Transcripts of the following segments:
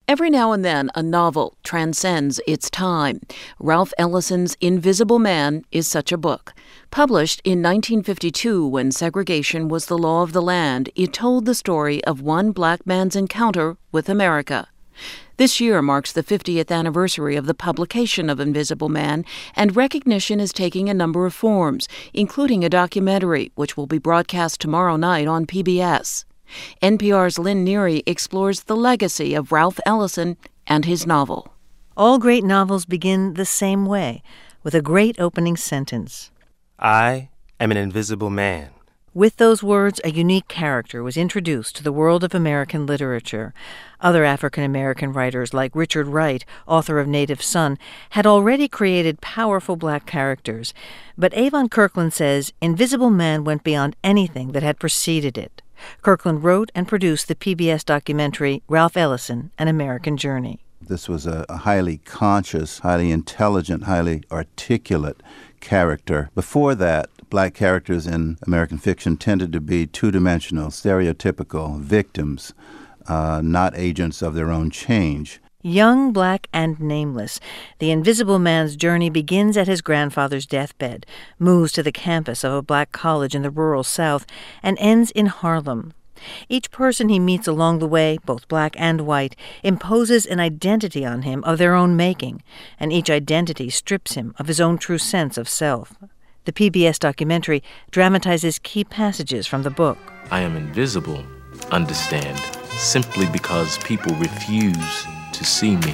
Every now and then, a novel transcends its time. Ralph Ellison's Invisible Man is such a book. Published in 1952 when segregation was the law of the land, it told the story of one black man's encounter with America. This year marks the 50th anniversary of the publication of Invisible Man, and recognition is taking a number of forms, including a documentary, which will be broadcast tomorrow night on PBS. NPR's Lynn Neary explores the legacy of Ralph Ellison and his novel. All great novels begin the same way, with a great opening sentence. I am an invisible man. With those words, a unique character was introduced to the world of American literature. Other African-American writers, like Richard Wright, author of Native Son, had already created powerful black characters. But Avon Kirkland says Invisible Man went beyond anything that had preceded it. Kirkland wrote and produced the PBS documentary Ralph Ellison, An American Journey. This was a highly conscious, highly intelligent, highly articulate character. Before that, black characters in American fiction tended to be two-dimensional, stereotypical victims, not agents of their own change. Young, black, and nameless, the Invisible Man's journey begins at his grandfather's deathbed, moves to the campus of a black college in the rural South, and ends in Harlem. Each person he meets along the way, both black and white, imposes an identity on him of their own making, and each identity strips him of his own true sense of self. The PBS documentary dramatizes key passages from the book. I am invisible, understand, simply because people refuse to see me.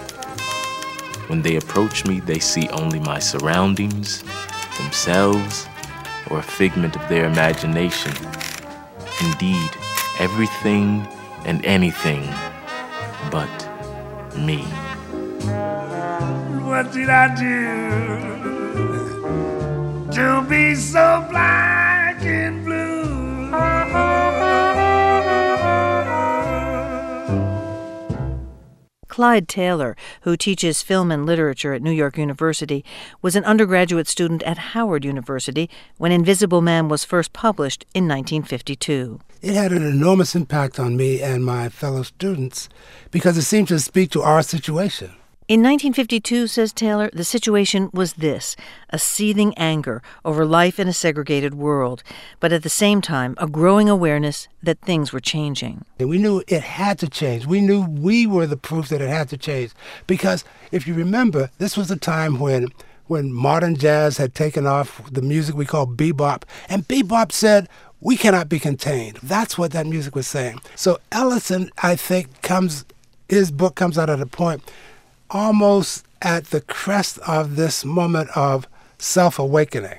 When they approach me, they see only my surroundings, themselves, or a figment of their imagination. Indeed, everything and anything but me. What did I do to be so black and blue? Clyde Taylor, who teaches film and literature at New York University, was an undergraduate student at Howard University when Invisible Man was first published in 1952. It had an enormous impact on me and my fellow students because it seemed to speak to our situation. In 1952, says Taylor, the situation was this: a seething anger over life in a segregated world, but at the same time, a growing awareness that things were changing. And we knew it had to change. We knew we were the proof that it had to change. Because if you remember, this was a time when modern jazz had taken off, the music we call bebop, and bebop said, we cannot be contained. That's what that music was saying. So Ellison, I think, his book comes out at a point almost at the crest of this moment of self-awakening.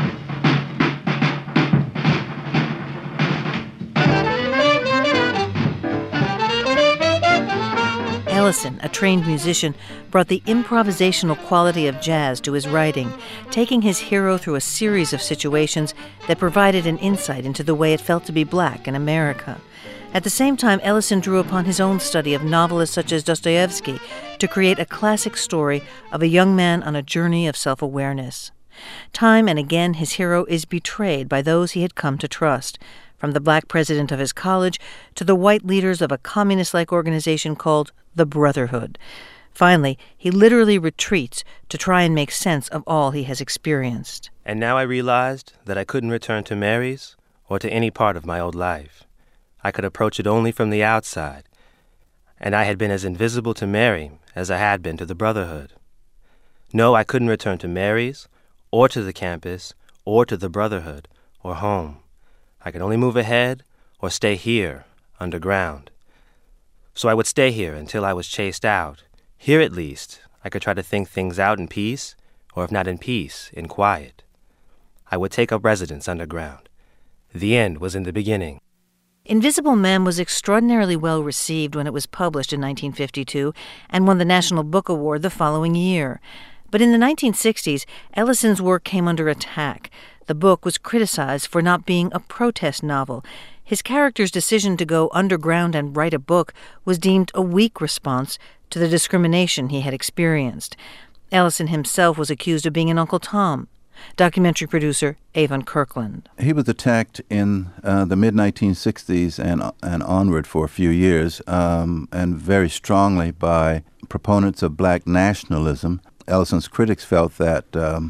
Ellison, a trained musician, brought the improvisational quality of jazz to his writing, taking his hero through a series of situations that provided an insight into the way it felt to be black in America. At the same time, Ellison drew upon his own study of novelists such as Dostoevsky to create a classic story of a young man on a journey of self-awareness. Time and again, his hero is betrayed by those he had come to trust, from the black president of his college to the white leaders of a communist-like organization called the Brotherhood. Finally, he literally retreats to try and make sense of all he has experienced. And now I realized that I couldn't return to Mary's or to any part of my old life. I could approach it only from the outside, and I had been as invisible to Mary as I had been to the Brotherhood. No, I couldn't return to Mary's, or to the campus, or to the Brotherhood, or home. I could only move ahead or stay here, underground. So I would stay here until I was chased out. Here, at least, I could try to think things out in peace, or if not in peace, in quiet. I would take up residence underground. The end was in the beginning. Invisible Man was extraordinarily well received when it was published in 1952 and won the National Book Award the following year. But in the 1960s, Ellison's work came under attack. The book was criticized for not being a protest novel. His character's decision to go underground and write a book was deemed a weak response to the discrimination he had experienced. Ellison himself was accused of being an Uncle Tom. Documentary producer Avon Kirkland. He was attacked in the mid-1960s and onward for a few years, and very strongly by proponents of black nationalism. Ellison's critics felt that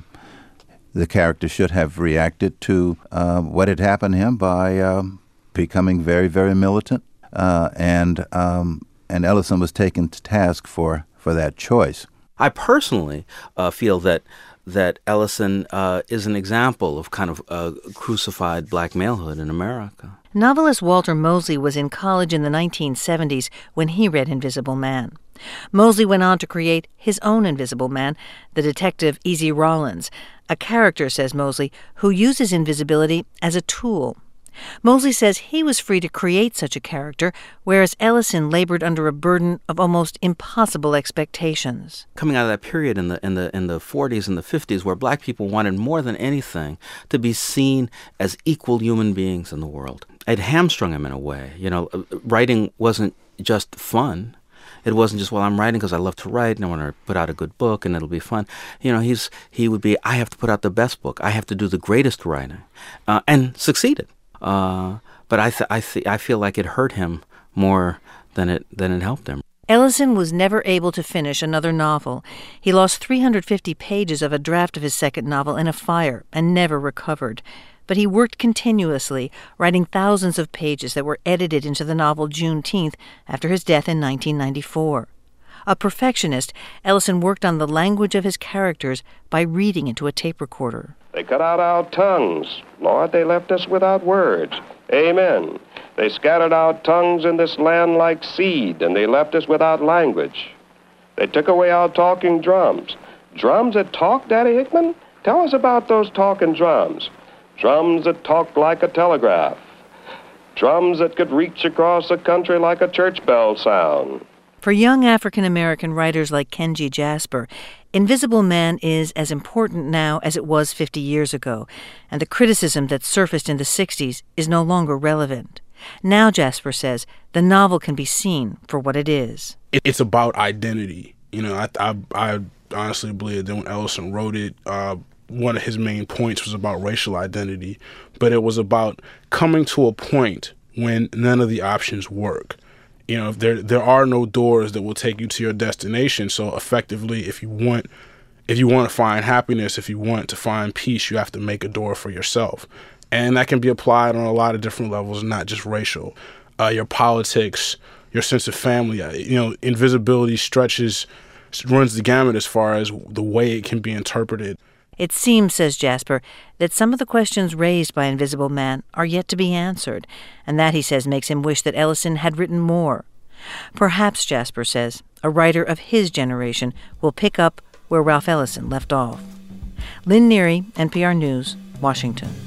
the character should have reacted to what had happened to him by becoming very, very militant, and Ellison was taken to task for that choice. I personally feel that Ellison is an example of kind of crucified black malehood in America. Novelist Walter Mosley was in college in the 1970s when he read Invisible Man. Mosley went on to create his own Invisible Man, the detective Easy Rawlins, a character, says Mosley, who uses invisibility as a tool. Mosley says he was free to create such a character, whereas Ellison labored under a burden of almost impossible expectations. Coming out of that period in the 40s and the 50s, where black people wanted more than anything to be seen as equal human beings in the world, it hamstrung him in a way. You know, writing wasn't just fun. It wasn't just, well, I'm writing because I love to write and I want to put out a good book and it'll be fun. You know, he would be, I have to put out the best book. I have to do the greatest writing, and succeeded. But I feel like it hurt him more than it helped him. Ellison was never able to finish another novel. He lost 350 pages of a draft of his second novel in a fire and never recovered. But he worked continuously, writing thousands of pages that were edited into the novel Juneteenth after his death in 1994. A perfectionist, Ellison worked on the language of his characters by reading into a tape recorder. They cut out our tongues. Lord, they left us without words. Amen. They scattered our tongues in this land like seed, and they left us without language. They took away our talking drums. Drums that talk, Daddy Hickman? Tell us about those talking drums. Drums that talked like a telegraph. Drums that could reach across the country like a church bell sound. For young African-American writers like Kenji Jasper, Invisible Man is as important now as it was 50 years ago, and the criticism that surfaced in the 60s is no longer relevant. Now, Jasper says, the novel can be seen for what it is. It's about identity. You know, I honestly believe that when Ellison wrote it, one of his main points was about racial identity, but it was about coming to a point when none of the options work. You know, there are no doors that will take you to your destination. So effectively, if you want to find happiness, if you want to find peace, you have to make a door for yourself. And that can be applied on a lot of different levels, not just racial. Your politics, your sense of family, you know, invisibility runs the gamut as far as the way it can be interpreted. It seems, says Jasper, that some of the questions raised by Invisible Man are yet to be answered, and that, he says, makes him wish that Ellison had written more. Perhaps, Jasper says, a writer of his generation will pick up where Ralph Ellison left off. Lynn Neary, NPR News, Washington.